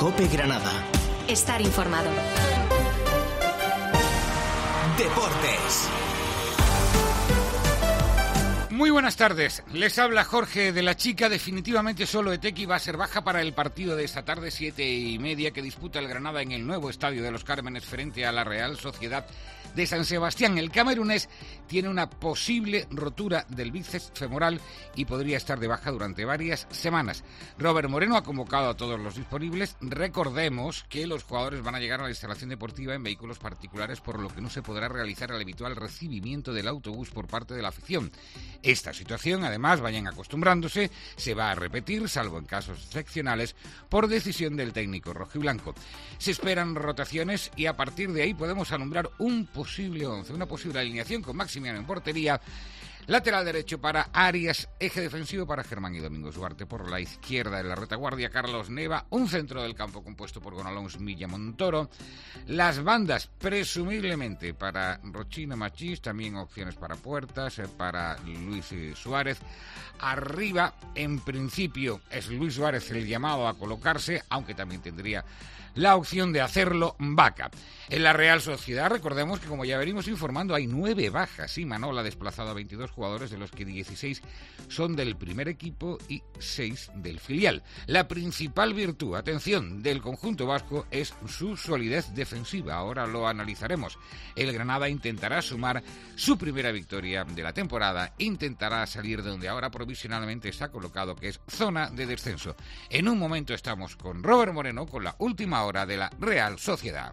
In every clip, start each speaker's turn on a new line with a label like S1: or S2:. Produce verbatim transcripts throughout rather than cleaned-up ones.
S1: COPE Granada.
S2: Estar informado.
S1: Deportes.
S3: Muy buenas tardes, les habla Jorge de la Chica. Definitivamente solo Etequi va a ser baja para el partido de esta tarde, siete y media, que disputa el Granada en el nuevo Estadio de los Cármenes frente a la Real Sociedad de San Sebastián. El camerunés tiene una posible rotura del bíceps femoral y podría estar de baja durante varias semanas. Robert Moreno ha convocado a todos los disponibles. Recordemos que los jugadores van a llegar a la instalación deportiva en vehículos particulares, por lo que no se podrá realizar el habitual recibimiento del autobús por parte de la afición. Esta situación, además, vayan acostumbrándose, se va a repetir, salvo en casos excepcionales, por decisión del técnico rojiblanco. Se esperan rotaciones y a partir de ahí podemos alumbrar un posible once, una posible alineación con Maximiano en portería, lateral derecho para Arias, eje defensivo para Germán y Domingos Duarte por la izquierda, en la retaguardia Carlos Neva, un centro del campo compuesto por Gonalons, Milla, Montoro, las bandas presumiblemente para Rochino, Machís, también opciones para Puertas, para Luis Suárez. Arriba, en principio, es Luis Suárez el llamado a colocarse, aunque también tendría la opción de hacerlo Vaca. En la Real Sociedad, recordemos que, como ya venimos informando, hay nueve bajas. Y Manol ha desplazado a veintidós jugadores, de los que dieciséis son del primer equipo y seis del filial. La principal virtud, atención, del conjunto vasco es su solidez defensiva. Ahora lo analizaremos. El Granada intentará sumar su primera victoria de la temporada. Intentará salir de donde ahora provisionalmente está colocado, que es zona de descenso. En un momento estamos con Robert Moreno con la última hora de la Real Sociedad.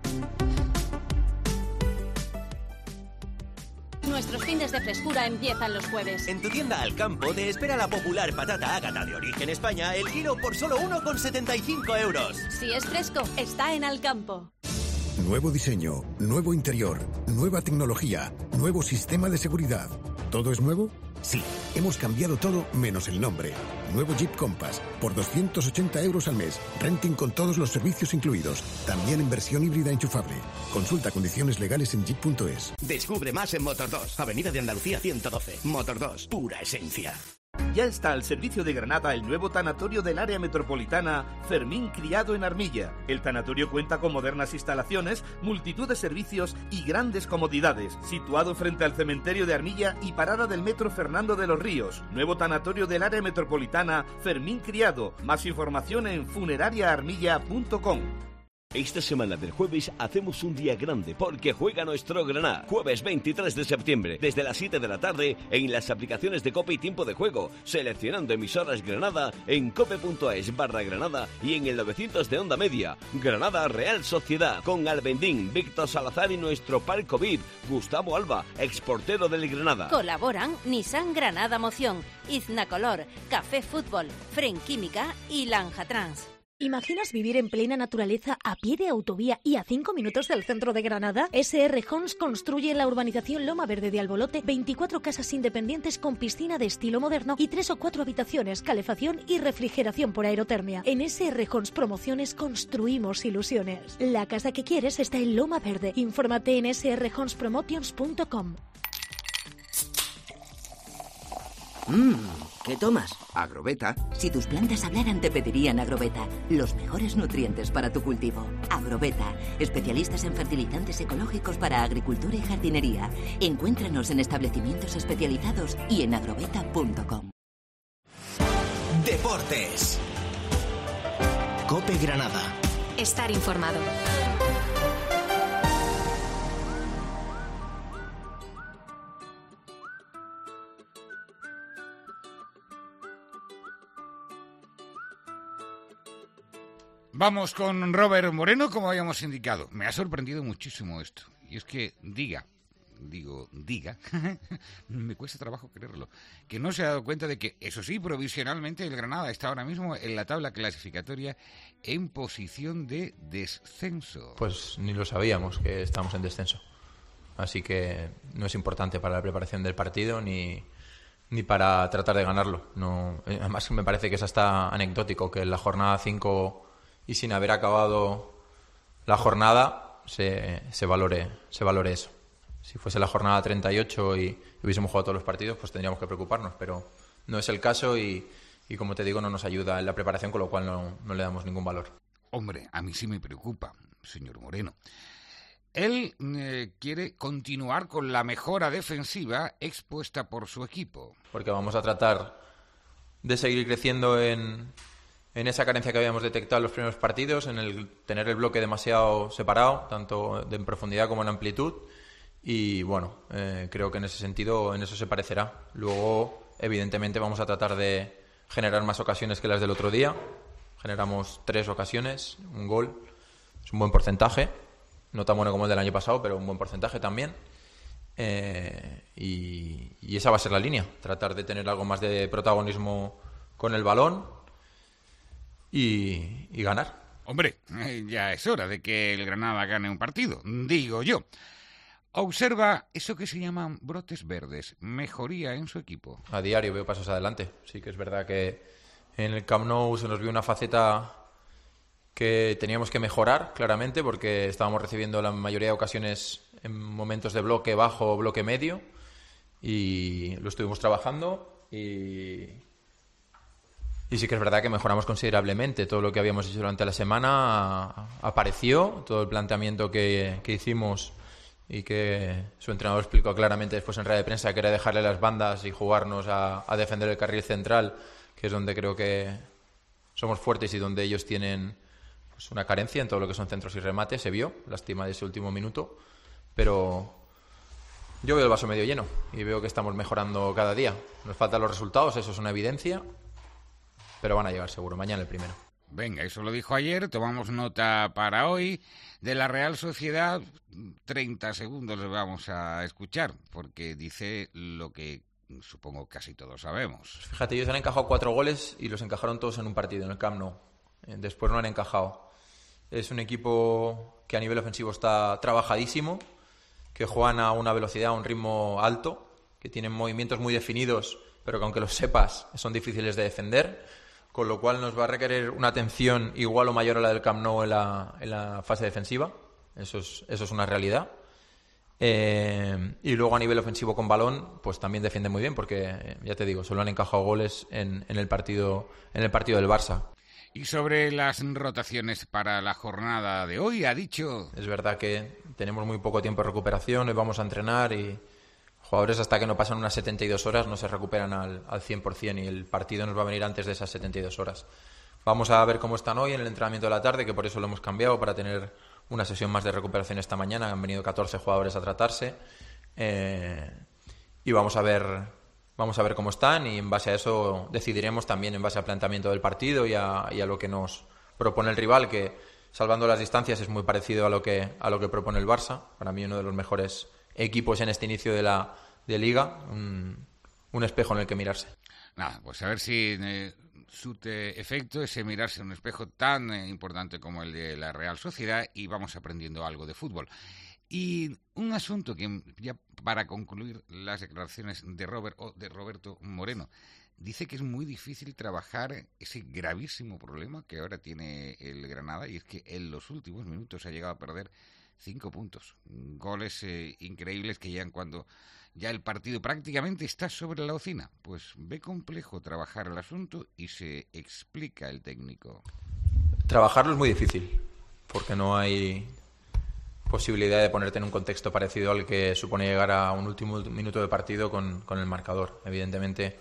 S2: Nuestros fines de frescura empiezan los jueves.
S1: En tu tienda Alcampo te espera la popular patata Ágata de origen España, el kilo por solo uno con setenta y cinco euros.
S2: Si es fresco, está en Alcampo.
S4: Nuevo diseño, nuevo interior, nueva tecnología, nuevo sistema de seguridad. ¿Todo es nuevo? Sí, hemos cambiado todo menos el nombre. Nuevo Jeep Compass, por doscientos ochenta euros al mes. Renting con todos los servicios incluidos. También en versión híbrida enchufable. Consulta condiciones legales en jeep punto es.
S1: Descubre más en Motor dos, Avenida de Andalucía ciento doce. Motor dos, pura esencia.
S5: Ya está al servicio de Granada el nuevo tanatorio del área metropolitana Fermín Criado en Armilla. El tanatorio cuenta con modernas instalaciones, multitud de servicios y grandes comodidades. Situado frente al cementerio de Armilla y parada del metro Fernando de los Ríos. Nuevo tanatorio del área metropolitana Fermín Criado. Más información en funeraria armilla punto com.
S6: Esta semana del jueves hacemos un día grande porque juega nuestro Granada. Jueves veintitrés de septiembre, desde las siete de la tarde, en las aplicaciones de COPE y Tiempo de Juego, seleccionando emisoras Granada en cope.es barra Granada y en el novecientos de Onda Media. Granada Real Sociedad, con Albendín, Víctor Salazar y nuestro palco V I P, Gustavo Alba, exportero del Granada.
S2: Colaboran Nissan Granada Moción, Iznacolor, Café Fútbol, Fren Química y Lanja Trans.
S7: ¿Imaginas vivir en plena naturaleza, a pie de autovía y a cinco minutos del centro de Granada? S R Homes construye en la urbanización Loma Verde de Albolote veinticuatro casas independientes con piscina de estilo moderno y tres o cuatro habitaciones, calefacción y refrigeración por aerotermia. En S R Homes Promociones construimos ilusiones. La casa que quieres está en Loma Verde. Infórmate en s r homes promotions punto com.
S8: Mmm, ¿qué tomas?
S9: Agrobeta.
S8: Si tus plantas hablaran, te pedirían Agrobeta. Los mejores nutrientes para tu cultivo. Agrobeta, especialistas en fertilizantes ecológicos para agricultura y jardinería. Encuéntranos en establecimientos especializados y en agrobeta punto com.
S1: Deportes. COPE Granada.
S2: Estar informado.
S3: Vamos con Robert Moreno, como habíamos indicado. Me ha sorprendido muchísimo esto. Y es que diga, digo, diga, me cuesta trabajo creerlo, que no se ha dado cuenta de que, eso sí, provisionalmente el Granada está ahora mismo en la tabla clasificatoria en posición de descenso.
S10: Pues ni lo sabíamos que estamos en descenso. Así que no es importante para la preparación del partido ni, ni para tratar de ganarlo. No, además me parece que es hasta anecdótico que en la jornada cinco... y sin haber acabado la jornada se, se valore se valore eso. Si fuese la jornada treinta y ocho y hubiésemos jugado todos los partidos, pues tendríamos que preocuparnos, pero no es el caso y, y como te digo, no nos ayuda en la preparación, con lo cual no, no le damos ningún valor.
S3: Hombre, a mí sí me preocupa, señor Moreno. Él eh, quiere continuar con la mejora defensiva expuesta por su equipo.
S10: Porque vamos a tratar de seguir creciendo en, en esa carencia que habíamos detectado en los primeros partidos, en el tener el bloque demasiado separado, tanto en profundidad como en amplitud. Y bueno, eh, creo que en ese sentido, en eso se parecerá. Luego, evidentemente, vamos a tratar de generar más ocasiones que las del otro día. Generamos tres ocasiones, un gol, es un buen porcentaje. No tan bueno como el del año pasado, pero un buen porcentaje también. Eh, y, y esa va a ser la línea. Tratar de tener algo más de protagonismo con el balón y, y ganar.
S3: Hombre, eh, ya es hora de que el Granada gane un partido, digo yo. Observa eso que se llaman brotes verdes, mejoría en su equipo.
S10: A diario veo pasos adelante. Sí que es verdad que en el Camp Nou se nos vio una faceta que teníamos que mejorar, claramente, porque estábamos recibiendo la mayoría de ocasiones en momentos de bloque bajo o bloque medio, y lo estuvimos trabajando, y, y sí que es verdad que mejoramos considerablemente. Todo lo que habíamos hecho durante la semana apareció, todo el planteamiento que, que hicimos y que su entrenador explicó claramente después en rueda de prensa, que era dejarle las bandas y jugarnos a, a defender el carril central, que es donde creo que somos fuertes y donde ellos tienen pues una carencia en todo lo que son centros y remates. Se vio, lástima de ese último minuto, pero yo veo el vaso medio lleno y veo que estamos mejorando cada día. Nos faltan los resultados, eso es una evidencia, pero van a llegar seguro, mañana el primero.
S3: Venga, eso lo dijo ayer, tomamos nota para hoy. De la Real Sociedad, treinta segundos le vamos a escuchar, porque dice lo que supongo casi todos sabemos.
S10: Fíjate, ellos han encajado cuatro goles y los encajaron todos en un partido, en el Camp Nou. Después no han encajado. Es un equipo que a nivel ofensivo está trabajadísimo, que juegan a una velocidad, a un ritmo alto, que tienen movimientos muy definidos, pero que aunque los sepas son difíciles de defender, con lo cual nos va a requerir una atención igual o mayor a la del Camp Nou en la, en la fase defensiva. Eso es, eso es una realidad. Eh, y luego a nivel ofensivo con balón, pues también defiende muy bien, porque ya te digo, solo han encajado goles en, en el partido, en el partido del Barça.
S3: Y sobre las rotaciones para la jornada de hoy, ha dicho...
S10: Es verdad que tenemos muy poco tiempo de recuperación, hoy vamos a entrenar y jugadores hasta que no pasan unas setenta y dos horas no se recuperan al, al cien por ciento, y el partido nos va a venir antes de esas setenta y dos horas. Vamos a ver cómo están hoy en el entrenamiento de la tarde, que por eso lo hemos cambiado, para tener una sesión más de recuperación esta mañana. Han venido catorce jugadores a tratarse, eh, y vamos a ver... Vamos a ver cómo están, y en base a eso decidiremos también, en base al planteamiento del partido y a, y a lo que nos propone el rival, que salvando las distancias es muy parecido a lo que a lo que propone el Barça. Para mí uno de los mejores equipos en este inicio de la de liga, un, un espejo en el que mirarse.
S3: Nada, pues a ver si eh, surte efecto ese mirarse en un espejo tan eh, importante como el de la Real Sociedad, y vamos aprendiendo algo de fútbol. Y un asunto que, ya para concluir las declaraciones de Robert o de Roberto Moreno, dice que es muy difícil trabajar ese gravísimo problema que ahora tiene el Granada, y es que en los últimos minutos ha llegado a perder cinco puntos. Goles eh, increíbles que llegan cuando ya el partido prácticamente está sobre la bocina. Pues ve complejo trabajar el asunto y se explica el técnico.
S10: Trabajarlo es muy difícil, porque no hay posibilidad de ponerte en un contexto parecido al que supone llegar a un último minuto de partido con, con el marcador. Evidentemente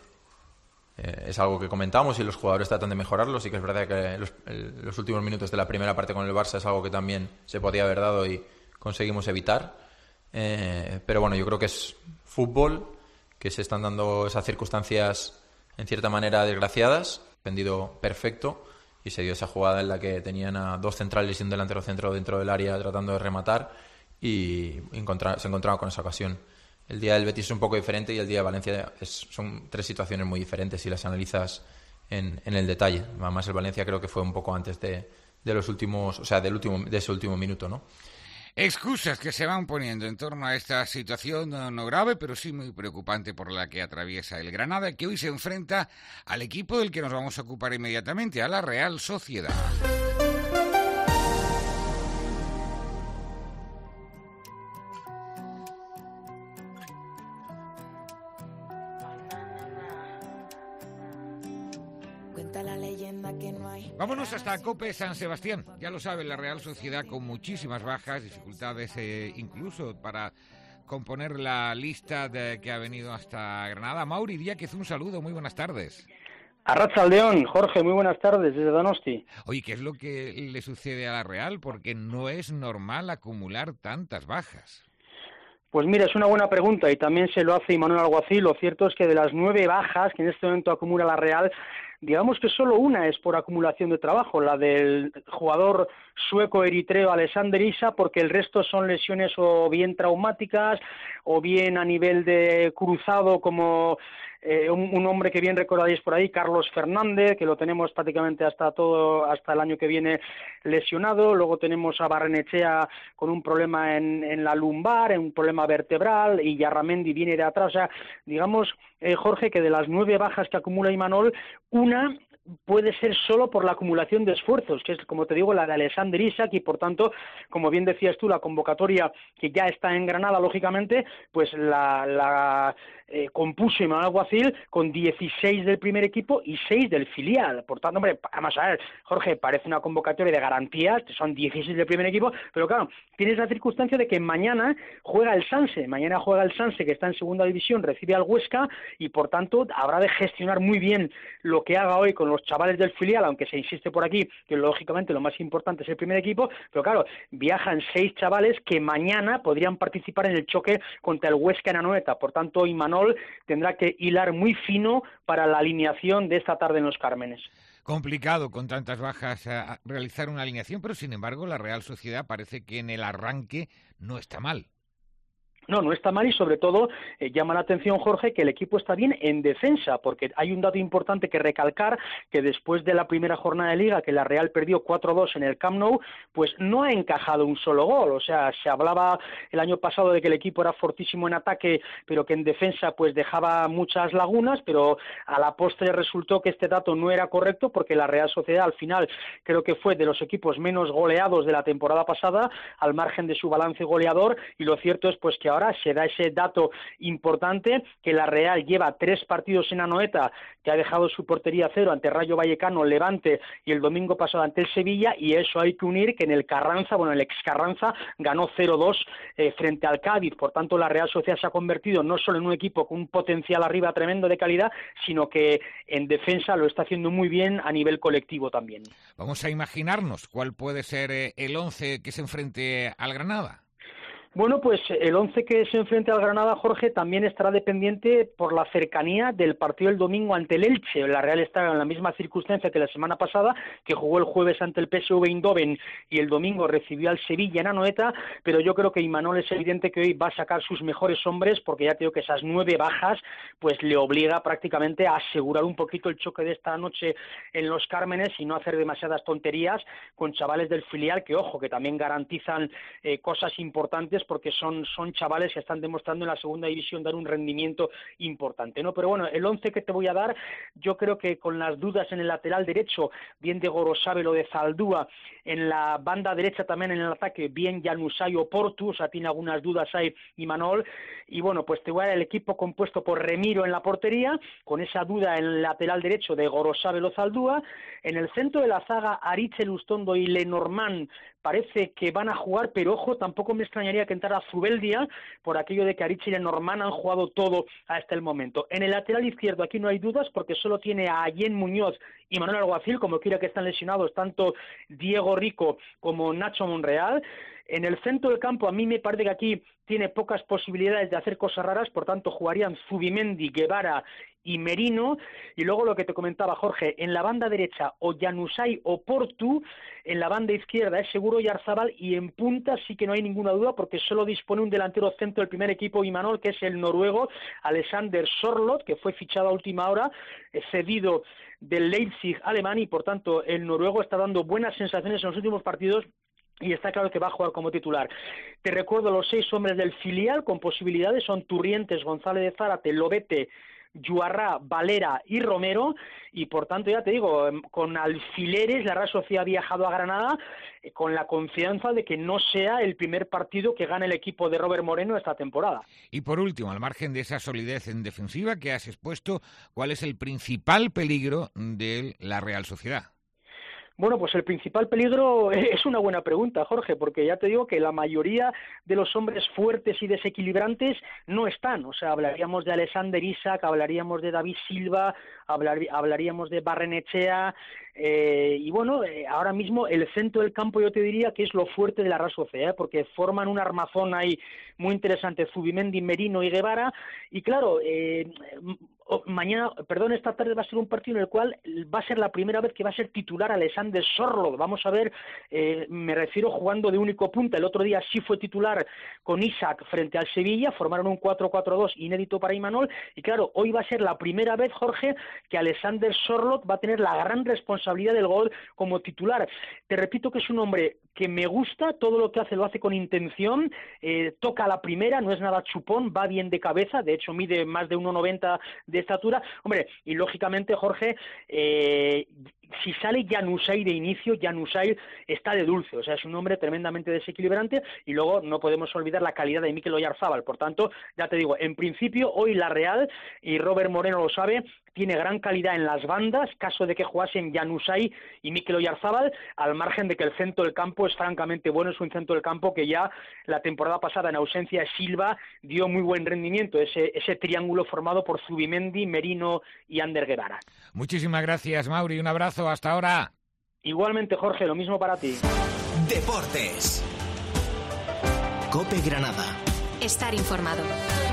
S10: eh, es algo que comentamos y los jugadores tratan de mejorarlo. Sí que es verdad que los, el, los últimos minutos de la primera parte con el Barça es algo que también se podía haber dado y conseguimos evitar. Eh, pero bueno, yo creo que es fútbol, que se están dando esas circunstancias en cierta manera desgraciadas. Defendido perfecto, y se dio esa jugada en la que tenían a dos centrales y un delantero centro dentro del área tratando de rematar, y encontra- se encontraban con esa ocasión. El día del Betis es un poco diferente y el día de Valencia es, son tres situaciones muy diferentes si las analizas en, en el detalle. Además, el Valencia creo que fue un poco antes de, de los últimos, o sea, del último, de ese último minuto, ¿no?
S3: Excusas que se van poniendo en torno a esta situación no, no grave, pero sí muy preocupante por la que atraviesa el Granada, que hoy se enfrenta al equipo del que nos vamos a ocupar inmediatamente, a la Real Sociedad.
S9: Cuenta la leyenda que no hay.
S3: Vámonos hasta Cope San Sebastián. Ya lo sabe, la Real Sociedad con muchísimas bajas, dificultades eh, incluso para componer la lista de, que ha venido hasta Granada. Mauri Díaz, un saludo, muy buenas tardes.
S11: Arratsaldeón, Jorge, muy buenas tardes desde Donosti.
S3: Oye, ¿qué es lo que le sucede a la Real? Porque no es normal acumular tantas bajas.
S11: Pues mira, es una buena pregunta y también se lo hace Imanol Alguacil. Lo cierto es que de las nueve bajas que en este momento acumula la Real, digamos que solo una es por acumulación de trabajo, la del jugador sueco-eritreo Alexander Isak, porque el resto son lesiones o bien traumáticas o bien a nivel de cruzado, como eh, un, un hombre que bien recordáis por ahí, Carlos Fernández, que lo tenemos prácticamente hasta todo hasta el año que viene lesionado. Luego tenemos a Barrenechea con un problema en, en la lumbar, en un problema vertebral, y Yarramendi viene de atrás. O sea, digamos, eh, Jorge, que de las nueve bajas que acumula Imanol, una puede ser solo por la acumulación de esfuerzos, que es, como te digo, la de Alexander Isak, y por tanto, como bien decías tú, la convocatoria que ya está en Granada, lógicamente, pues la, la eh, compuso Imanol Alguacil con dieciséis del primer equipo y seis del filial. Por tanto, hombre, vamos a ver, Jorge, parece una convocatoria de garantías, son dieciséis del primer equipo, pero claro, tienes la circunstancia de que mañana juega el Sanse, mañana juega el Sanse, que está en segunda división, recibe al Huesca, y por tanto habrá de gestionar muy bien lo que haga hoy con los chavales del filial, aunque se insiste por aquí que lógicamente lo más importante es el primer equipo, pero claro, viajan seis chavales que mañana podrían participar en el choque contra el Huesca en Anoeta. Por tanto, Imanol tendrá que hilar muy fino para la alineación de esta tarde en Los Cármenes.
S3: Complicado con tantas bajas a realizar una alineación, pero sin embargo la Real Sociedad parece que en el arranque no está mal.
S11: No, no está mal, y sobre todo eh, llama la atención, Jorge, que el equipo está bien en defensa, porque hay un dato importante que recalcar, que después de la primera jornada de Liga, que la Real perdió cuatro dos en el Camp Nou, pues no ha encajado un solo gol. O sea, se hablaba el año pasado de que el equipo era fortísimo en ataque, pero que en defensa pues dejaba muchas lagunas, pero a la postre resultó que este dato no era correcto, porque la Real Sociedad al final creo que fue de los equipos menos goleados de la temporada pasada, al margen de su balance goleador, y lo cierto es pues que ahora se da ese dato importante, que la Real lleva tres partidos en Anoeta, que ha dejado su portería cero ante Rayo Vallecano, Levante y el domingo pasado ante el Sevilla, y eso hay que unir que en el Carranza, bueno, el ex Carranza ganó cero dos eh, frente al Cádiz. Por tanto, la Real Sociedad se ha convertido no solo en un equipo con un potencial arriba tremendo de calidad, sino que en defensa lo está haciendo muy bien a nivel colectivo también.
S3: Vamos a imaginarnos cuál puede ser eh, el once que se enfrente al Granada.
S11: Bueno, pues el once que se enfrenta al Granada, Jorge, también estará dependiente por la cercanía del partido del domingo ante el Elche. La Real está en la misma circunstancia que la semana pasada, que jugó el jueves ante el P S V Eindhoven y el domingo recibió al Sevilla en Anoeta, pero yo creo que Imanol es evidente que hoy va a sacar sus mejores hombres, porque ya creo que esas nueve bajas pues le obliga prácticamente a asegurar un poquito el choque de esta noche en Los Cármenes y no hacer demasiadas tonterías con chavales del filial que, ojo, que también garantizan eh, cosas importantes, porque son, son chavales que están demostrando en la segunda división dar un rendimiento importante, ¿no? Pero bueno, el once que te voy a dar, yo creo que con las dudas en el lateral derecho, bien de Gorosabel o de Zaldúa, en la banda derecha también en el ataque, bien Januzaj o Portu, o sea, tiene algunas dudas ahí Imanol, y bueno, pues te voy a dar el equipo compuesto por Remiro en la portería, con esa duda en el lateral derecho de Gorosabel o Zaldúa, en el centro de la zaga Aritz Lustondo y Lenormand parece que van a jugar, pero ojo, tampoco me extrañaría que entrara Zubeldia, por aquello de que Aritz y Lenormand han jugado todo hasta el momento. En el lateral izquierdo aquí no hay dudas, porque solo tiene a Allen Muñoz y Manuel Alguacil, como quiera que están lesionados tanto Diego Rico como Nacho Monreal. En el centro del campo a mí me parece que aquí tiene pocas posibilidades de hacer cosas raras, por tanto jugarían Zubimendi, Guevara y Merino, y luego lo que te comentaba Jorge, en la banda derecha o Januzaj o Portu, en la banda izquierda es seguro Oyarzabal, y en punta sí que no hay ninguna duda porque solo dispone un delantero centro del primer equipo Imanol, que es el noruego Alexander Sorloth, que fue fichado a última hora, cedido del Leipzig alemán, y por tanto el noruego está dando buenas sensaciones en los últimos partidos y está claro que va a jugar como titular. Te recuerdo los seis hombres del filial con posibilidades, son Turrientes, González de Zárate, Lobete, Juarrá, Valera y Romero, y por tanto, ya te digo, con alfileres la Real Sociedad ha viajado a Granada eh, con la confianza de que no sea el primer partido que gane el equipo de Robert Moreno esta temporada.
S3: Y por último, al margen de esa solidez en defensiva que has expuesto, ¿cuál es el principal peligro de la Real Sociedad?
S11: Bueno, pues el principal peligro es una buena pregunta, Jorge, porque ya te digo que la mayoría de los hombres fuertes y desequilibrantes no están. O sea, hablaríamos de Alexander Isak, hablaríamos de David Silva, hablar, hablaríamos de Barrenechea, eh, y bueno, eh, ahora mismo el centro del campo yo te diría que es lo fuerte de la Real Sociedad, ¿eh? Porque forman un armazón ahí muy interesante, Zubimendi, Merino y Guevara, y claro, eh, mañana, perdón, esta tarde va a ser un partido en el cual va a ser la primera vez que va a ser titular Alexander Sorloth. Vamos a ver, eh, me refiero jugando de único punta. El otro día sí fue titular con Isak frente al Sevilla, formaron un cuatro cuatro dos inédito para Imanol, y claro, hoy va a ser la primera vez, Jorge, que Alexander Sorloth va a tener la gran responsabilidad del gol como titular. Te repito que es un hombre que me gusta, todo lo que hace lo hace con intención, eh, toca a la primera, no es nada chupón, va bien de cabeza, de hecho mide más de uno noventa de estatura, hombre, y lógicamente, Jorge, eh, si sale Januzaj de inicio, Januzaj está de dulce, o sea, es un hombre tremendamente desequilibrante, y luego no podemos olvidar la calidad de Mikel Oyarzábal. Por tanto, ya te digo, en principio hoy la Real, y Robert Moreno lo sabe, tiene gran calidad en las bandas, caso de que jugasen Januzaj y Mikel Oyarzábal, al margen de que el centro del campo es francamente bueno, es un centro del campo que ya la temporada pasada, en ausencia de Silva, dio muy buen rendimiento, ese, ese triángulo formado por Zubimendi, Merino y Ander Guevara.
S3: Muchísimas gracias, Mauri, un abrazo, hasta ahora.
S11: Igualmente, Jorge, lo mismo para ti.
S1: Deportes. COPE Granada.
S12: Estar informado.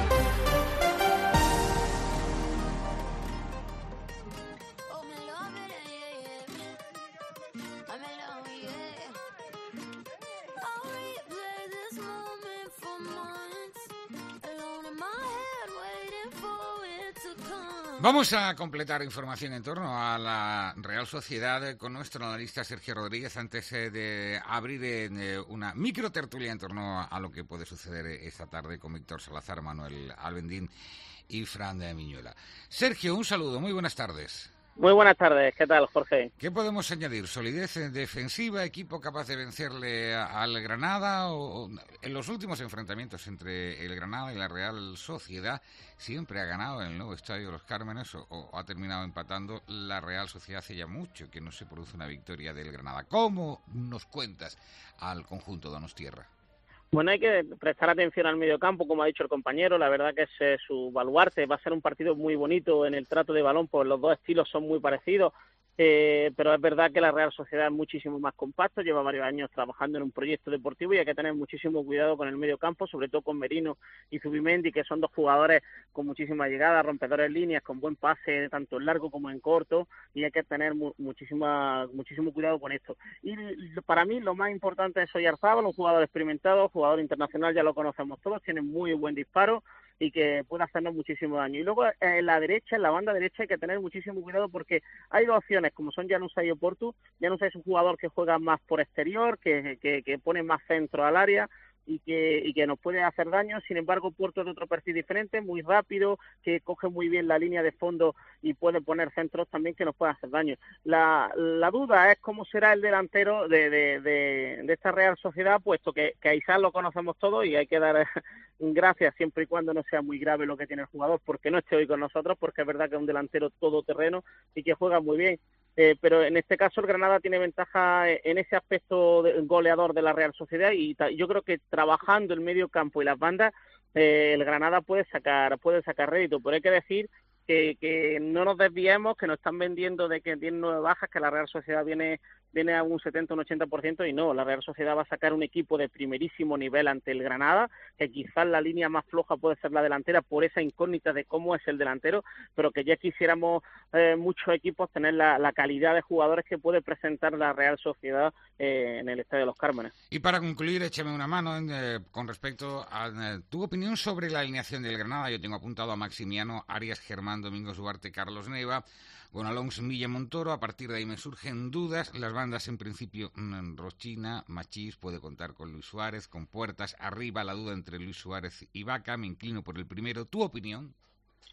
S3: Vamos a completar información en torno a la Real Sociedad con nuestro analista Sergio Rodríguez antes eh, de abrir eh, una micro tertulia en torno a lo que puede suceder esta tarde con Víctor Salazar, Manuel Albendín y Fran de Miñuela. Sergio, un saludo, muy buenas tardes.
S13: Muy buenas tardes, ¿qué tal, Jorge?
S3: ¿Qué podemos añadir? ¿Solidez defensiva, equipo capaz de vencerle al Granada? O, o, en los últimos enfrentamientos entre el Granada y la Real Sociedad siempre ha ganado en el nuevo Estadio de los Cármenes o, o ha terminado empatando la Real Sociedad. Hace ya mucho que no se produce una victoria del Granada. ¿Cómo nos cuentas al conjunto donostiarra?
S13: Bueno, hay que prestar atención al mediocampo, como ha dicho el compañero, la verdad que es eh, su baluarte, va a ser un partido muy bonito en el trato de balón, pues los dos estilos son muy parecidos, eh, pero es verdad que la Real Sociedad es muchísimo más compacto, lleva varios años trabajando en un proyecto deportivo y hay que tener muchísimo cuidado con el mediocampo, sobre todo con Merino y Zubimendi, que son dos jugadores con muchísima llegada, rompedores en líneas, con buen pase, tanto en largo como en corto, y hay que tener mu- muchísima, muchísimo cuidado con esto. Y para mí lo más importante es Oyarzábal, un jugador experimentado, jugador internacional, ya lo conocemos todos, tiene muy buen disparo y que puede hacernos muchísimo daño. Y luego en la derecha, en la banda derecha, hay que tener muchísimo cuidado porque hay dos opciones, como son Januzaj y Oportu. Januzaj es un jugador que juega más por exterior, que, que, que pone más centro al área, y que, y que nos puede hacer daño. Sin embargo, Porto es de otro perfil diferente, muy rápido, que coge muy bien la línea de fondo y puede poner centros también que nos pueden hacer daño. La, la duda es cómo será el delantero de, de, de, de esta Real Sociedad, puesto que, que a Isaac lo conocemos todos y hay que dar gracias siempre y cuando no sea muy grave lo que tiene el jugador, porque no esté hoy con nosotros, porque es verdad que es un delantero todoterreno y que juega muy bien. Eh, pero en este caso el Granada tiene ventaja en ese aspecto de, goleador de la Real Sociedad y ta, yo creo que trabajando el medio campo y las bandas eh, el Granada puede sacar puede sacar rédito, pero hay que decir que, que no nos desviemos, que nos están vendiendo de que tiene nueve bajas, que la Real Sociedad viene viene a un setenta, un ochenta por ciento y no, la Real Sociedad va a sacar un equipo de primerísimo nivel ante el Granada, que quizás la línea más floja puede ser la delantera por esa incógnita de cómo es el delantero, pero que ya quisiéramos eh, muchos equipos tener la, la calidad de jugadores que puede presentar la Real Sociedad eh, en el Estadio de los Cármenes.
S3: Y para concluir, échame una mano eh, con respecto a eh, tu opinión sobre la alineación del Granada. Yo tengo apuntado a Maximiano, Arias, Germán, Domingos Duarte, Carlos Neva, con Alonso, Milla, Montoro. A partir de ahí me surgen dudas. Las bandas, en principio, mmm, Rochina, Machís, puede contar con Luis Suárez, con Puertas. Arriba la duda entre Luis Suárez y Vaca. Me inclino por el primero. ¿Tu opinión?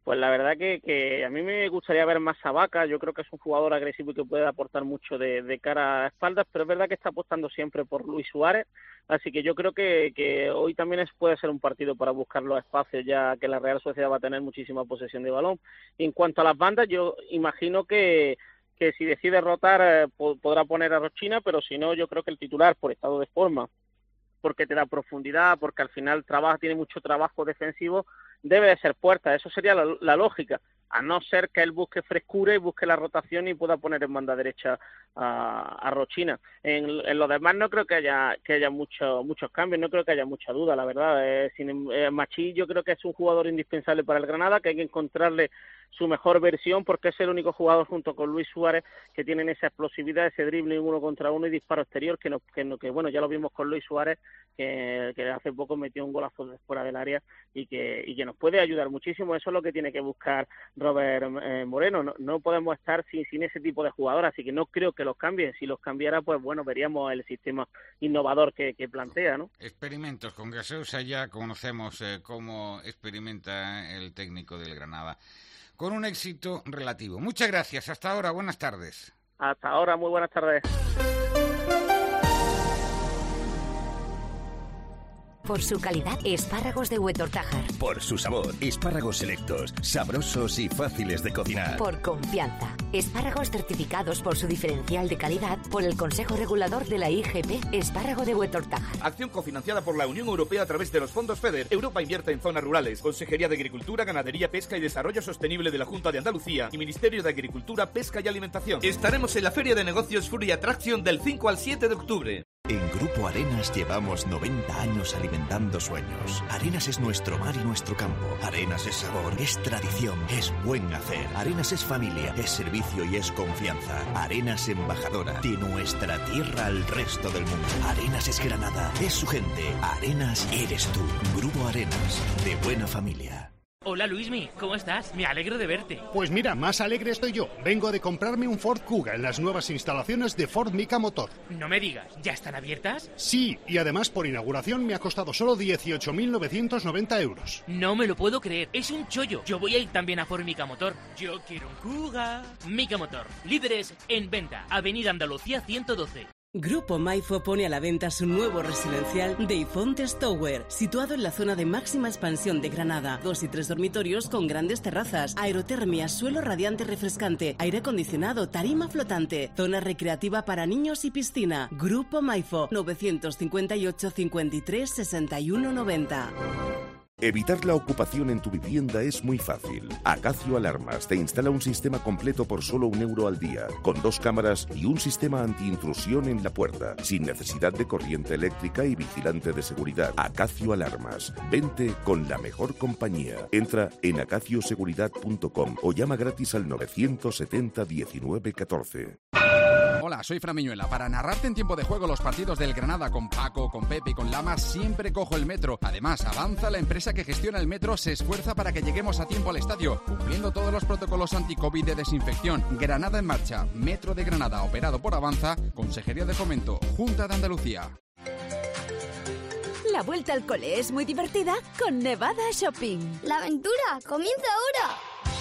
S13: Pues la verdad que, que a mí me gustaría ver más a Vaca. Yo creo que es un jugador agresivo y que puede aportar mucho de, de cara a espaldas, pero es verdad que está apostando siempre por Luis Suárez, así que yo creo que, que hoy también es, puede ser un partido para buscar los espacios, ya que la Real Sociedad va a tener muchísima posesión de balón. Y en cuanto a las bandas, yo imagino que, que si decide rotar eh, podrá poner a Rochina, pero si no, yo creo que el titular, por estado de forma, porque te da profundidad, porque al final trabaja, tiene mucho trabajo defensivo, debe de ser Puerta. Eso sería la, la lógica, a no ser que él busque frescura y busque la rotación y pueda poner en banda derecha a, a Rochina. En, en lo demás no creo que haya que haya mucho, muchos cambios, no creo que haya mucha duda, la verdad. Eh, sin, eh, Machí yo creo que es un jugador indispensable para el Granada, que hay que encontrarle su mejor versión, porque es el único jugador junto con Luis Suárez que tienen esa explosividad, ese dribbling uno contra uno y disparo exterior, que, no, que, no, que bueno, ya lo vimos con Luis Suárez, que, que hace poco metió un golazo de fuera del área y que, y que nos puede ayudar muchísimo. Eso es lo que tiene que buscar Robert eh, Moreno. No, no podemos estar sin, sin ese tipo de jugador, así que no creo que los cambien. Si los cambiara, pues bueno, veríamos el sistema innovador que, que plantea, ¿no?
S3: Experimentos con Gaseosa, ya conocemos eh, cómo experimenta el técnico del Granada, con un éxito relativo. Muchas gracias, hasta ahora, buenas tardes.
S13: Hasta ahora, muy buenas tardes.
S12: Por su calidad, espárragos de Huetortájar.
S14: Por su sabor, espárragos selectos, sabrosos y fáciles de cocinar.
S12: Por confianza, espárragos certificados por su diferencial de calidad por el Consejo Regulador de la I G P, espárrago de Huetortájar.
S5: Acción cofinanciada por la Unión Europea a través de los fondos FEDER. Europa invierte en zonas rurales. Consejería de Agricultura, Ganadería, Pesca y Desarrollo Sostenible de la Junta de Andalucía y Ministerio de Agricultura, Pesca y Alimentación. Estaremos en la Feria de Negocios Fury Attraction del cinco al siete de octubre.
S14: En Grupo Arenas llevamos noventa años alimentando sueños. Arenas es nuestro mar y nuestro campo. Arenas es sabor, es tradición, es buen hacer. Arenas es familia, es servicio y es confianza. Arenas embajadora de nuestra tierra al resto del mundo. Arenas es Granada, es su gente. Arenas eres tú. Grupo Arenas, de buena familia.
S15: Hola Luismi, ¿cómo estás? Me alegro de verte.
S16: Pues mira, más alegre estoy yo. Vengo de comprarme un Ford Kuga en las nuevas instalaciones de Ford Mica Motor.
S15: No me digas, ¿ya están abiertas?
S16: Sí, y además por inauguración me ha costado solo dieciocho mil novecientos noventa euros.
S15: No me lo puedo creer, es un chollo. Yo voy a ir también a Ford Mica Motor. Yo quiero un Kuga. Mica Motor, líderes en venta, Avenida Andalucía ciento doce.
S17: Grupo Maifo pone a la venta su nuevo residencial Deifontes Tower, situado en la zona de máxima expansión de Granada. Dos y tres dormitorios con grandes terrazas, aerotermia, suelo radiante refrescante, aire acondicionado, tarima flotante, zona recreativa para niños y piscina. Grupo Maifo, novecientos cincuenta y ocho, cincuenta y tres, sesenta y uno, noventa.
S18: Evitar la ocupación en tu vivienda es muy fácil. Acacio Alarmas te instala un sistema completo por solo un euro al día, con dos cámaras y un sistema antiintrusión en la puerta, sin necesidad de corriente eléctrica y vigilante de seguridad. Acacio Alarmas. Vente con la mejor compañía. Entra en acacio seguridad punto com o llama gratis al novecientos setenta, diecinueve, catorce.
S19: Hola, soy Fran Miñuela. Para narrarte en tiempo de juego los partidos del Granada con Paco, con Pepe y con Lama, siempre cojo el metro. Además, Avanza, la empresa que gestiona el metro, se esfuerza para que lleguemos a tiempo al estadio, cumpliendo todos los protocolos anti-COVID de desinfección. Granada en marcha. Metro de Granada, operado por Avanza, Consejería de Fomento, Junta de Andalucía.
S20: La vuelta al cole es muy divertida con Nevada Shopping.
S21: ¡La aventura comienza ahora!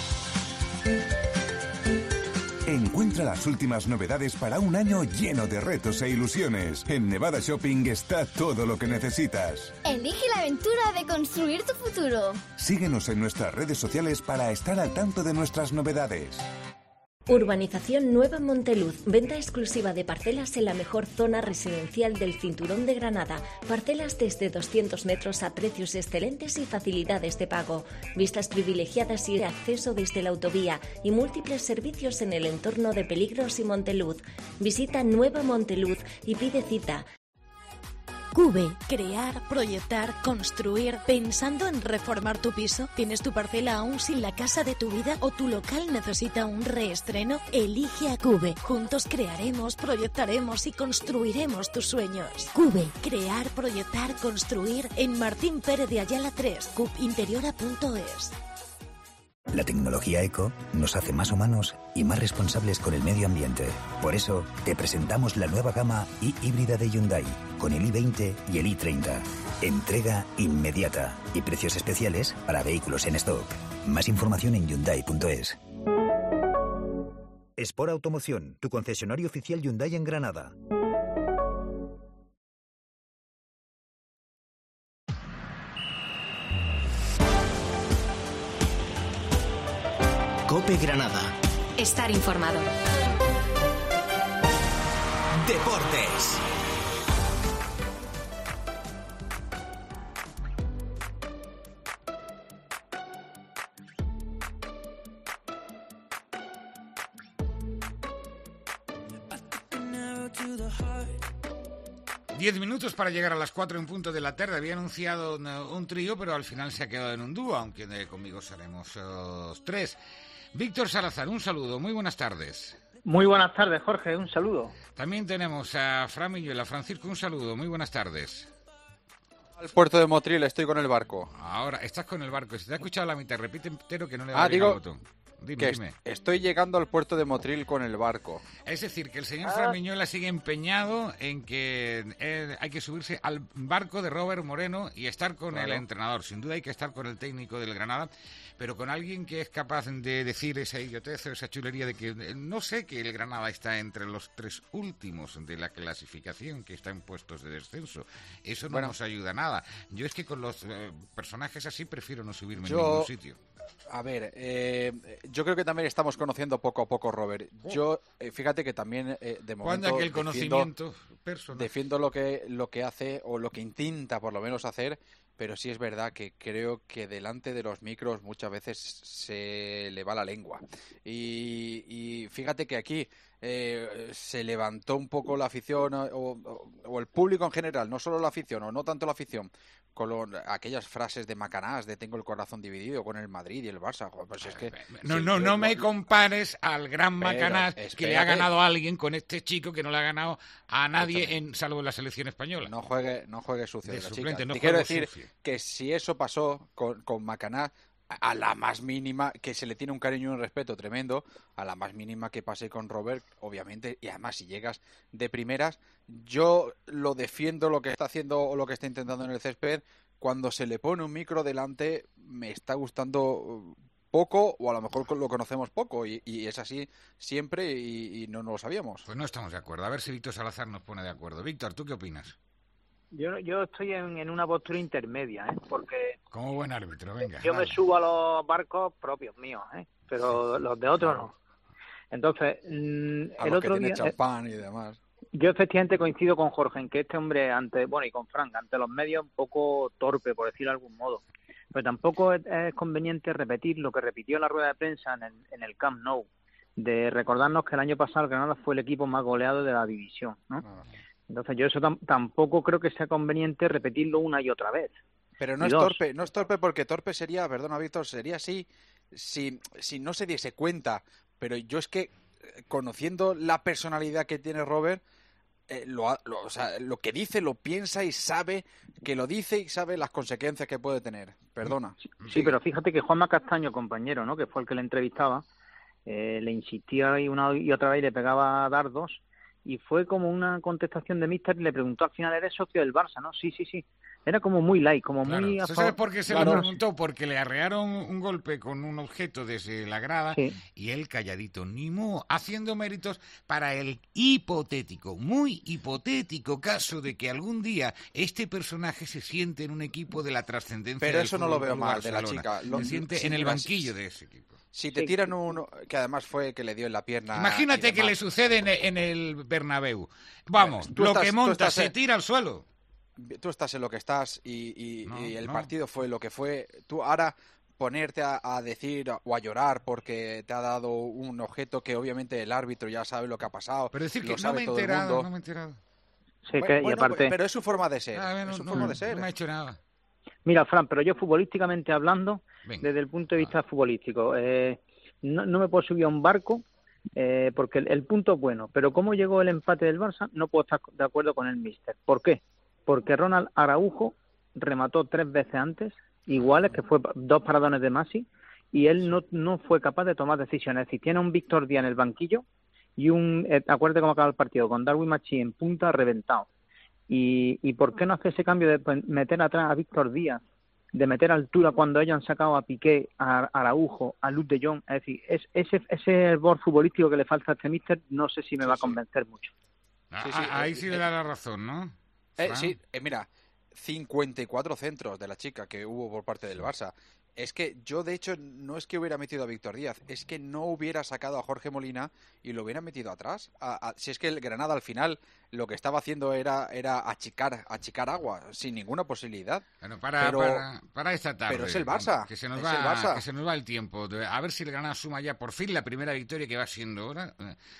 S22: Encuentra las últimas novedades para un año lleno de retos e ilusiones. En Nevada Shopping está todo lo que necesitas.
S21: Elige la aventura de construir tu futuro.
S22: Síguenos en nuestras redes sociales para estar al tanto de nuestras novedades.
S7: Urbanización Nueva Monteluz, venta exclusiva de parcelas en la mejor zona residencial del cinturón de Granada. Parcelas desde doscientos metros a precios excelentes y facilidades de pago. Vistas privilegiadas y acceso desde la autovía y múltiples servicios en el entorno de Peligros y Monteluz. Visita Nueva Monteluz y pide cita. Cube, crear, proyectar, construir. ¿Pensando en reformar tu piso? ¿Tienes tu parcela aún sin la casa de tu vida o tu local necesita un reestreno? Elige a Cube. Juntos crearemos, proyectaremos y construiremos tus sueños. Cube, crear, proyectar, construir en Martín Pérez de Ayala tres, cubinteriora punto es.
S4: La tecnología eco nos hace más humanos y más responsables con el medio ambiente. Por eso, te presentamos la nueva gama i híbrida de Hyundai, con el i veinte y el i treinta. Entrega inmediata y precios especiales para vehículos en stock. Más información en hyundai punto es. Sport Automoción, tu concesionario oficial Hyundai en Granada.
S1: COPE Granada.
S6: Estar informado.
S1: Deportes.
S3: Diez minutos para llegar a las cuatro en punto de la tarde. Había anunciado un, un trío, pero al final se ha quedado en un dúo, aunque de, conmigo seremos uh, tres. Víctor Salazar, un saludo, muy buenas tardes.
S11: Muy buenas tardes, Jorge, un saludo.
S3: También tenemos a Fran Milluela. Francisco, un saludo, muy buenas tardes.
S23: Al puerto de Motril, estoy con el barco.
S3: Ahora, estás con el barco. Si te ha escuchado la mitad, repite entero que no le
S23: da
S3: ah,
S23: bien al
S3: botón. Dime,
S23: que
S3: dime.
S23: Estoy llegando al puerto de Motril con el barco.
S3: Es decir, que el señor ah. Fran Milluela sigue empeñado en que eh, hay que subirse al barco de Robert Moreno y estar con claro. el entrenador. Sin duda hay que estar con el técnico del Granada, pero con alguien que es capaz de decir esa idiotez o esa chulería de que no sé que el Granada está entre los tres últimos de la clasificación, que está en puestos de descenso. Eso no bueno. nos ayuda a nada. Yo es que con los eh, personajes así prefiero no subirme
S23: Yo...
S3: en ningún sitio.
S23: A ver, eh, yo creo que también estamos conociendo poco a poco, Robert. Yo, eh, fíjate que también, eh, de momento...
S3: Cuando que el conocimiento
S23: defiendo,
S3: personal.
S23: Defiendo lo que, lo que hace, o lo que intenta por lo menos hacer, pero sí es verdad que creo que delante de los micros muchas veces se le va la lengua. Y, y fíjate que aquí eh, se levantó un poco la afición, o, o, o el público en general, no solo la afición, o no tanto la afición, con lo, aquellas frases de Macanás, de tengo el corazón dividido con el Madrid y el Barça. Pues es que,
S3: no,
S23: sí,
S3: no, no me compares al gran Macanás
S23: espérate.
S3: que le ha ganado a alguien con este chico que no le ha ganado a nadie, en salvo la selección española.
S23: No juegue, no juegue sucio
S3: de,
S23: de la
S3: suplente,
S23: chica.
S3: No
S23: Te quiero
S3: sucio.
S23: decir que si eso pasó con, con Macanás, a la más mínima, que se le tiene un cariño y un respeto tremendo, a la más mínima que pase con Robert, obviamente, y además si llegas de primeras, yo lo defiendo lo que está haciendo o lo que está intentando en el césped. Cuando se le pone un micro delante, me está gustando poco, o a lo mejor lo conocemos poco, y, y es así siempre y, y no, no lo sabíamos.
S3: Pues no estamos de acuerdo. A ver si Víctor Salazar nos pone de acuerdo. Víctor, ¿tú qué opinas?
S11: Yo, yo estoy en, en una postura intermedia, ¿eh? Porque...
S3: Como buen árbitro, venga.
S11: Yo
S3: vale.
S11: me subo a los barcos propios míos, ¿eh? Pero los de otros no. Entonces, mmm,
S23: a
S11: el
S23: los
S11: otro
S23: que tiene
S11: día...
S23: champán y demás.
S11: Yo efectivamente coincido con Jorge en que este hombre, ante bueno, y con Frank, ante los medios un poco torpe, por decirlo de algún modo. Pero tampoco es, es conveniente repetir lo que repitió en la rueda de prensa en el, en el Camp Nou, de recordarnos que el año pasado el Granada fue el equipo más goleado de la división, ¿no? Ah. Entonces yo eso tam- tampoco creo que sea conveniente repetirlo una y otra vez.
S23: Pero no
S11: y
S23: es
S11: dos.
S23: torpe, no es torpe porque torpe sería, perdona Víctor, sería así si, si no se diese cuenta. Pero yo es que, conociendo la personalidad que tiene Robert, eh, lo, lo, o sea, lo que dice lo piensa y sabe que lo dice y sabe las consecuencias que puede tener. Perdona.
S11: Sí, sí, pero fíjate que Juanma Castaño, compañero, ¿no?, que fue el que le entrevistaba, eh, le insistía y una y otra vez y le pegaba dardos. Y fue como una contestación de Mister y le preguntó al final, ¿eres socio del Barça? ¿No? Sí, sí, sí. Era como muy light, como
S3: claro.
S11: muy...
S3: ¿Sabes por qué se claro. lo preguntó? Porque le arrearon un golpe con un objeto desde la grada sí. y él calladito, ni mu, haciendo méritos para el hipotético, muy hipotético caso de que algún día este personaje se siente en un equipo de la trascendencia.
S23: Pero
S3: del
S23: eso no lo veo mal de la chica.
S3: Lo, se siente
S23: sí,
S3: en el
S23: las...
S3: banquillo de ese equipo.
S23: Si te tiran uno, que además fue que le dio en la pierna...
S3: Imagínate que le sucede en, en el Bernabéu. Vamos, lo estás, que monta se en... tira al suelo.
S23: Tú estás en lo que estás y, y,
S3: no,
S23: y el
S3: no.
S23: partido fue lo que fue. Tú ahora ponerte a, a decir o a llorar porque te ha dado un objeto que obviamente el árbitro ya sabe lo que ha pasado.
S3: Pero decir
S23: lo
S3: que
S23: sabe
S3: no me he
S23: todo
S3: enterado,
S23: el mundo.
S3: no me he enterado.
S11: Sí,
S23: bueno,
S11: que, y
S23: bueno,
S11: aparte...
S23: pero es su forma de ser.
S3: Ah, bueno,
S23: es su
S3: no,
S23: forma
S3: no,
S23: de ser.
S3: No me ha hecho nada.
S11: Mira, Fran, pero yo futbolísticamente hablando,
S3: Venga.
S11: desde el punto de vista ah. futbolístico, eh, no, no me puedo subir a un barco eh, porque el, el punto es bueno, pero cómo llegó el empate del Barça no puedo estar de acuerdo con el míster. ¿Por qué? Porque Ronald Araujo remató tres veces antes, iguales, que fue dos paradones de Masi, y él no, no fue capaz de tomar decisiones. Es decir, tiene un Víctor Díaz en el banquillo y un, eh, acuérdate cómo acaba el partido, con Darwin Machí en punta reventado. Y, y ¿por qué no hace ese cambio de meter atrás a Víctor Díaz, de meter altura cuando ellos han sacado a Piqué, a, a Araujo, a Luke de Jong? Es decir, es, ese, ese hervor futbolístico que le falta a este míster, no sé si me sí, va a convencer sí. mucho.
S3: Sí, sí, ah, ahí sí le da la razón, ¿no?
S23: Eh, sí, eh, mira, cincuenta y cuatro centros de la chica que hubo por parte del Barça. Es que yo, de hecho, no es que hubiera metido a Víctor Díaz, es que no hubiera sacado a Jorge Molina y lo hubiera metido atrás. A, a, si es que el Granada al final lo que estaba haciendo era, era achicar, achicar agua, sin ninguna posibilidad.
S3: Bueno, para,
S23: pero,
S3: para, para esta tarde.
S23: Pero es el Barça.
S3: Que se nos,
S23: es
S3: va,
S23: el Barça.
S3: Que se nos va el tiempo. A ver si el Granada suma ya por fin la primera victoria que va siendo ahora.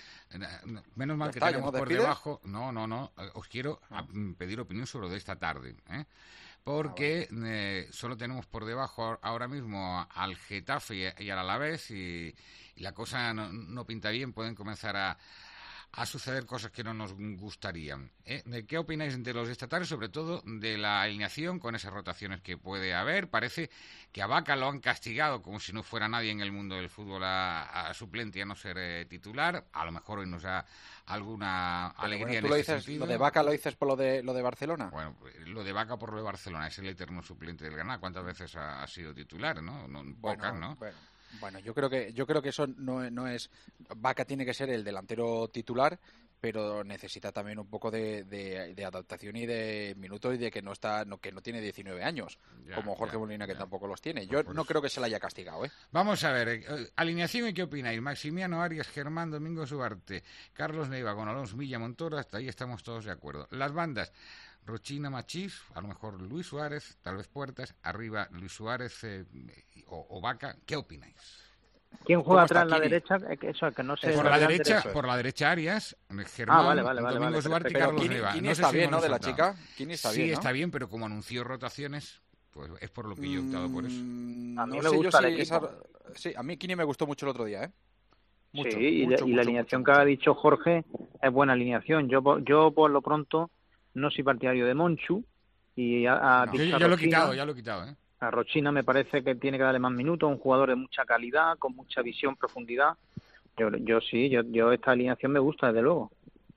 S3: Menos mal que
S23: está,
S3: tenemos por debajo. No, no, no. Os quiero pedir opinión sobre lo de esta tarde, ¿eh? Porque ah, bueno. eh, solo tenemos por debajo ahora mismo al Getafe y al Alavés y, y la cosa no, no pinta bien, pueden comenzar a, a suceder cosas que no nos gustarían. ¿Eh? ¿Qué opináis de los estatales, sobre todo de la alineación con esas rotaciones que puede haber? Parece que a Vaca lo han castigado como si no fuera nadie en el mundo del fútbol a, a suplente y a no ser eh, titular. A lo mejor hoy nos da alguna
S23: Pero
S3: alegría
S23: bueno, ¿tú
S3: en
S23: lo
S3: ese
S23: dices,
S3: sentido.
S23: ¿Lo de Vaca lo dices por lo de, lo de Barcelona?
S3: Bueno, lo de Vaca por lo de Barcelona, es el eterno suplente del Granada. ¿Cuántas veces ha, ha sido titular? ¿No? no
S23: bueno,
S3: pocas, ¿no?
S23: Bueno. Bueno, yo creo que yo creo que eso no, no es... Vaca tiene que ser el delantero titular, pero necesita también un poco de, de, de adaptación y de minutos y de que no está no, que no tiene diecinueve años, ya, como Jorge ya, Molina, que ya. tampoco los tiene. Yo pues no creo que se le haya castigado, ¿eh?
S3: Vamos a ver, eh, alineación y qué opináis. Maximiano Arias, Germán Domingo Duarte, Carlos Neiva con Alonso Villa Montoro, hasta ahí estamos todos de acuerdo. Las bandas... Rochina, Machís, a lo mejor Luis Suárez, tal vez Puertas, arriba Luis Suárez eh, o, o Vaca. ¿Qué opináis?
S11: ¿Quién juega atrás en la derecha? Eso, que no sé.
S3: Por la derecha, por la derecha Arias, Germán,
S11: ah, vale, vale, vale,
S3: Domingo
S11: vale,
S3: Duarte y
S11: pero,
S3: Carlos
S23: Kini,
S3: Neiva.
S23: Kini
S3: no
S23: está
S3: sé
S23: bien,
S3: si
S23: ¿no? De la
S3: soltado.
S23: chica. Kini está
S3: sí,
S23: bien, ¿no?
S3: está bien, pero como anunció rotaciones, pues es por lo que yo he optado por eso.
S23: Mm,
S11: a mí
S23: no
S11: me
S23: sé
S11: gusta
S23: yo
S11: el
S23: si
S11: equipo.
S23: Esa... Sí, a mí Kini me gustó mucho el otro día, ¿eh? Mucho,
S11: sí, y,
S23: mucho,
S11: la, y
S23: mucho,
S11: la alineación
S23: mucho,
S11: que ha
S23: mucho.
S11: dicho Jorge es buena alineación. Yo, yo por lo pronto no soy partidario de Monchu y a, a
S3: no, yo, ya lo he quitado, ya lo he quitado, ¿eh?
S11: A Rochina me parece que tiene que darle más minutos, un jugador de mucha calidad, con mucha visión, profundidad. Yo, yo sí, yo, yo esta alineación me gusta, desde luego.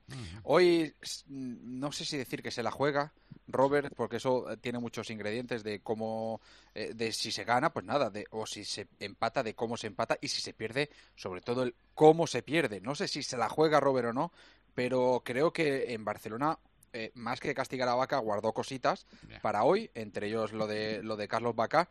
S23: Hoy no sé si decir que se la juega Robert, porque eso tiene muchos ingredientes de cómo, eh, de si se gana, pues nada, de, o si se empata, de cómo se empata, y si se pierde, sobre todo el cómo se pierde. No sé si se la juega Robert o no, pero creo que en Barcelona, eh, más que castigar a Vaca, guardó cositas yeah. para hoy, entre ellos lo de lo de Carlos Vaca.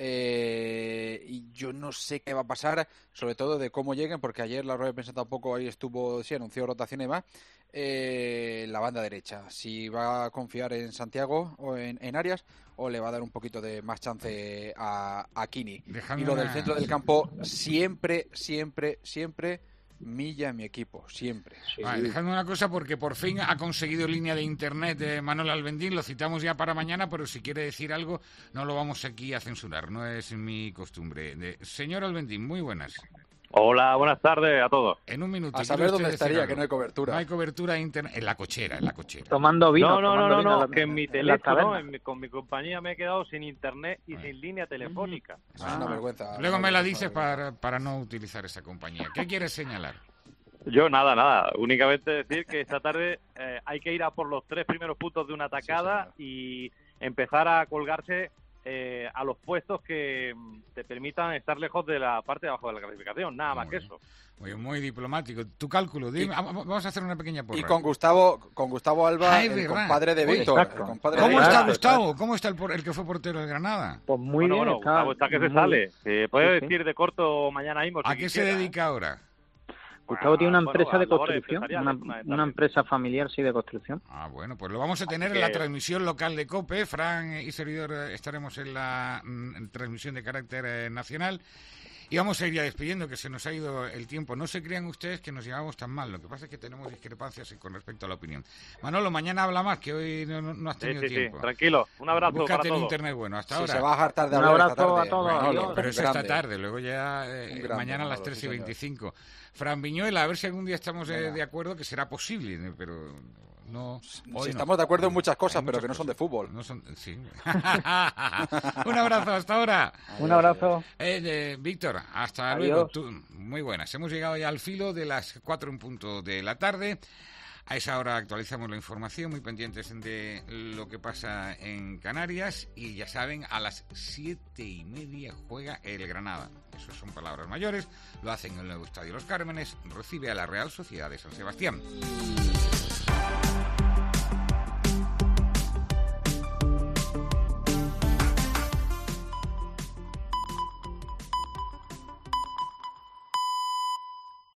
S23: Eh, y yo no sé qué va a pasar, sobre todo de cómo lleguen, porque ayer la rueda de prensa tampoco ahí estuvo, sí, anunció rotación y demás. Eh, la banda derecha, si va a confiar en Santiago o en, en Arias, o le va a dar un poquito de más chance a, a Kini.
S3: Dejadme
S23: y lo del
S3: una...
S23: centro del campo, siempre, siempre, siempre Milla en mi equipo, siempre.
S3: Sí. Vale, dejadme una cosa, porque por fin ha conseguido línea de internet de Manuel Albendín, lo citamos ya para mañana, pero si quiere decir algo no lo vamos aquí a censurar, no es mi costumbre. De... Señor Albendín, muy buenas.
S2: Hola, buenas tardes a todos.
S3: En un minuto.
S23: A saber dónde estaría, algo. Que no hay cobertura.
S3: No hay cobertura internet, en la cochera, en la cochera.
S11: Tomando vino.
S2: No, no,
S11: tomando
S2: no,
S11: vino
S2: no,
S11: la,
S2: que en mi teléfono, en mi, con mi compañía me he quedado sin internet y sin línea telefónica.
S23: Es ah, una vergüenza.
S3: Luego me la dices para, para no utilizar esa compañía. ¿Qué quieres señalar?
S2: Yo nada, nada. Únicamente decir que esta tarde eh, hay que ir a por los tres primeros puntos de una atacada sí, y empezar a colgarse eh, a los puestos que te permitan estar lejos de la parte de abajo de la clasificación. Nada más
S3: muy
S2: que
S3: bien.
S2: eso.
S3: Muy, muy diplomático. Tu cálculo, dime, y, vamos a hacer una pequeña porra.
S23: Y con Gustavo, con Gustavo Alba, ah, el compadre de Víctor. El compadre
S3: ¿Cómo
S23: de
S3: está
S23: Víctor?
S3: Gustavo? ¿Cómo está el, por, el que fue portero de Granada?
S11: Pues muy
S2: bueno,
S11: bien.
S2: Bueno,
S11: está,
S2: Gustavo está que se
S11: muy
S2: sale. Se puede
S11: sí,
S2: decir
S11: sí.
S2: de corto mañana mismo.
S3: ¿A
S2: si
S3: qué
S2: quisiera,
S3: se dedica
S2: ¿eh?
S3: ahora?
S11: Gustavo tiene una empresa
S2: bueno,
S11: de construcción, una, una empresa familiar, sí, de construcción.
S3: Ah, bueno, pues lo vamos a tener en la transmisión local de COPE. Fran y servidor estaremos en la en transmisión de carácter eh, nacional. Y vamos a ir ya despidiendo, que se nos ha ido el tiempo. No se crean ustedes que nos llevamos tan mal. Lo que pasa es que tenemos discrepancias con respecto a la opinión. Manolo, mañana habla más, que hoy no, no has tenido
S2: sí, sí,
S3: tiempo.
S2: Sí, tranquilo. Un abrazo
S3: Búscate
S2: para
S3: en
S2: todos.
S3: internet bueno. Hasta
S23: sí,
S3: ahora.
S23: Se va a hartar de
S11: Un
S23: hablar
S11: abrazo
S23: esta tarde.
S11: a todos.
S3: Bueno,
S11: Adiós.
S3: pero eso
S23: grande.
S3: esta tarde. Luego ya eh,
S23: grande,
S3: mañana a las
S23: Manolo,
S3: tres y
S23: sí,
S3: veinticinco. Fran Viñuela, a ver si algún día estamos eh, de acuerdo, que será posible, pero No,
S23: sí,
S3: hoy
S23: estamos
S3: no.
S23: de acuerdo en muchas cosas,
S3: Hay
S23: pero
S3: muchas
S23: que no son de fútbol.
S3: No son, sí. Un abrazo, hasta ahora.
S11: Un abrazo.
S3: Eh, eh, Víctor, hasta
S11: Adiós.
S3: luego. Tú, muy buenas. Hemos llegado ya al filo de las cuatro en punto de la tarde. A esa hora actualizamos la información, muy pendientes de lo que pasa en Canarias. Y ya saben, a las siete y media juega el Granada. Eso son palabras mayores. Lo hacen en el nuevo Estadio Los Cármenes. Recibe a la Real Sociedad de San Sebastián.